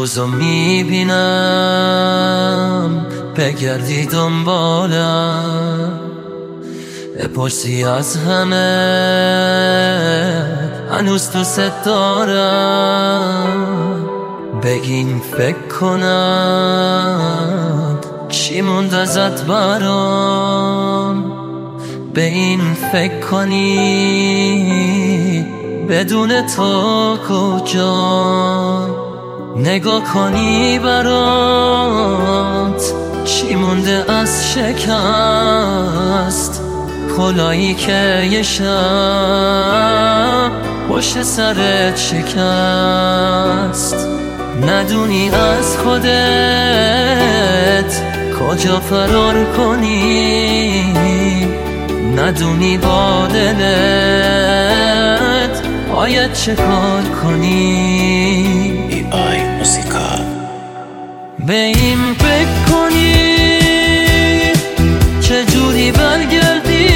روزو میبینم بگردی دنبالم، بپرسی از همه هنوز دوست دارم. بگین فکر کنم چی موند ازت برام، به این فکر کنی بدون تو کجا، نگاه کنی برات چی مونده از شکست، کلاهی که یه شب پشت سرت شکست. ندونی از خودت کجا فرار کنی، ندونی با دلت باید چه کار کنی. ای موسیقا به این فکر کنی چجوری برگردی،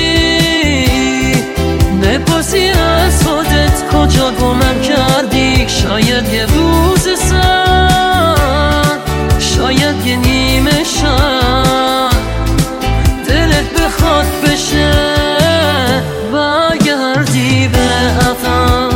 بپرسی از خودت کجا گمم کردی. شاید یه روز سر، شاید یه نیمه شب دلت بخواد بشه برگردی به عقب.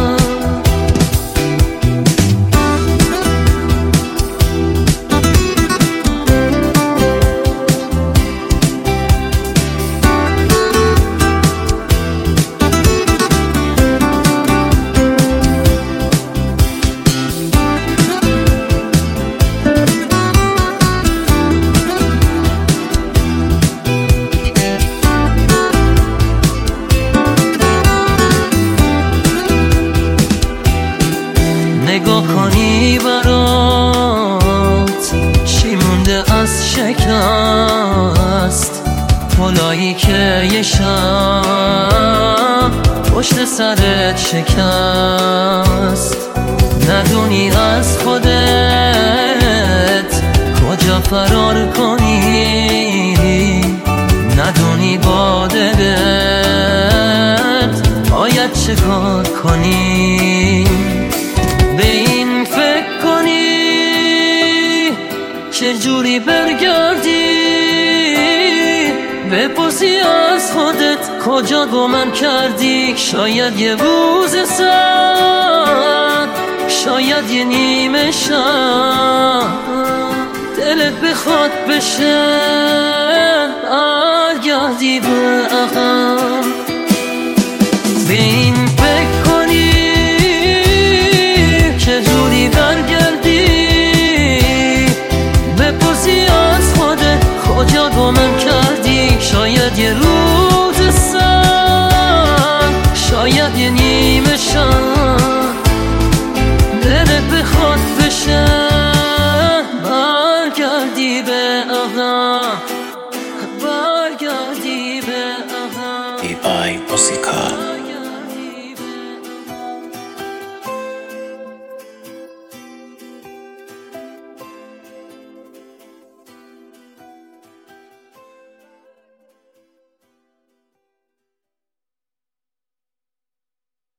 نگاه کنی برات چی مونده از شکست، کلاهی که یه شب پشت سرت شکست. ندونی از خودت کجا فرار کنی، ندونی با دلت باید چه کار کنی. به این فکر کنی چجوری برگردی، بپرسی از خودت کجا گمم کردی. شاید یه روز سر، شاید یه نیمه شب دلت بخواد بشه برگردی به عقب. به این فکر کنی چجوری برگردی، بپرسی از خودت کجا گمم کردی. شاید یه روز سر، شاید یه نیمه شب دلت بخواد بشه برگردی به عقب، برگردی به عقب. ای موسیقا